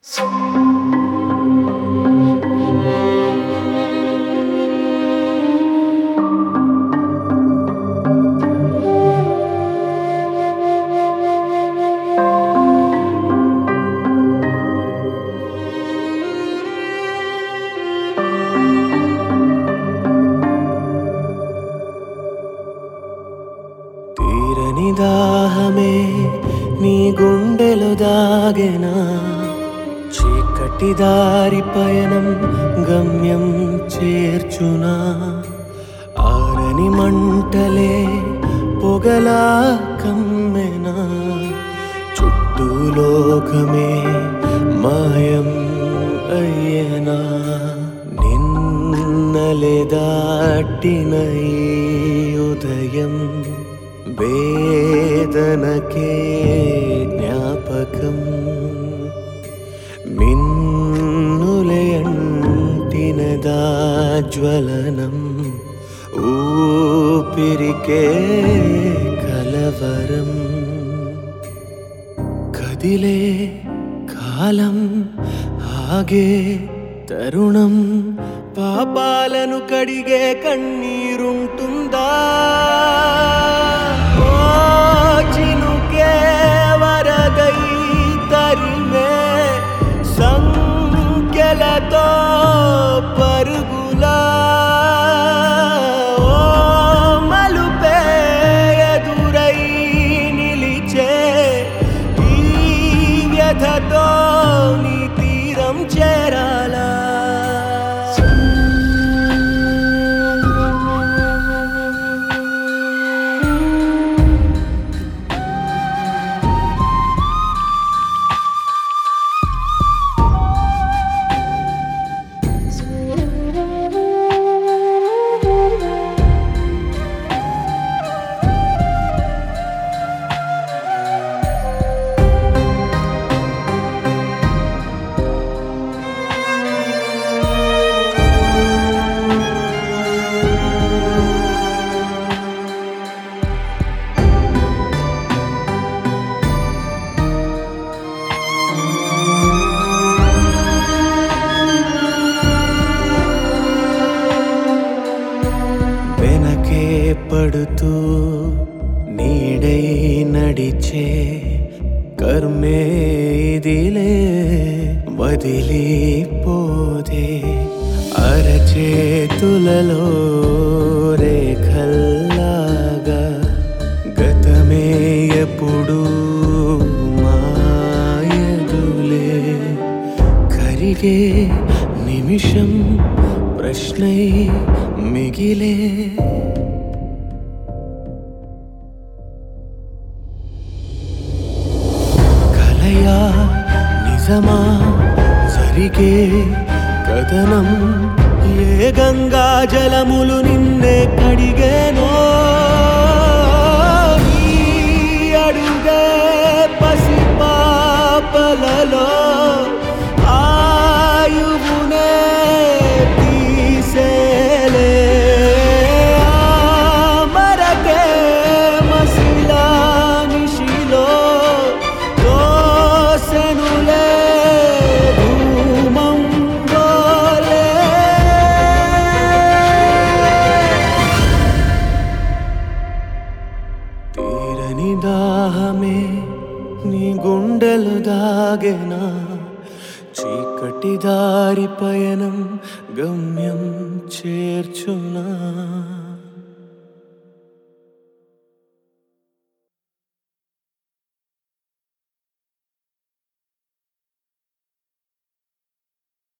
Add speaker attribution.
Speaker 1: తీరని దాహమే నీ గుండెలో దాగెనా, చీకటి దారి పయనం గమ్యం చేర్చునా, ఆరని మంటలే పొగలా కమ్మెనా, చుట్టూ లోకమే మాయం అయ్యేనా, నిన్నలే దాటిన ఈ ఉదయం వేదనకే జ్ఞాపకం, మిన్నులే అంటినదా జ్వలనం, ఊపిరికే కలవరం, కదిలే కాలం ఆగే తరుణం, పాపాలను కడిగే కన్నీరుంటుందా, ఓ చినుకే వరదై తరిమే సంఖ్యలతో పరుగులా, ఓ మలుపే ఎదురై నిలిచే ఈ వ్యధతో నీ తీరం చేరాలా. వెనకే పడుతూ నీడై నడిచే కర్మే ఇదిలే వదిలిపోదే, అరచేతులలో రేఖల్లాగా గతమే ఎప్పుడు మాయదులే, కరిగే నిమిషం ప్రశ్నై మిగిలే, కలయా నిజమా జరిగే కథనం, ఏ గంగా జలములు నిన్నే కడిగేనో, నీ అడుగే పసిపాపలలో ఆయువునే తీసేలే, మరకే మసిలా నిశిలో దోసెనులే ధూమం గోలే, తీరని దాహమే నీ గుండెలు దాగెనా, చీకటి దారి పయనం గమ్యం చేర్చునా.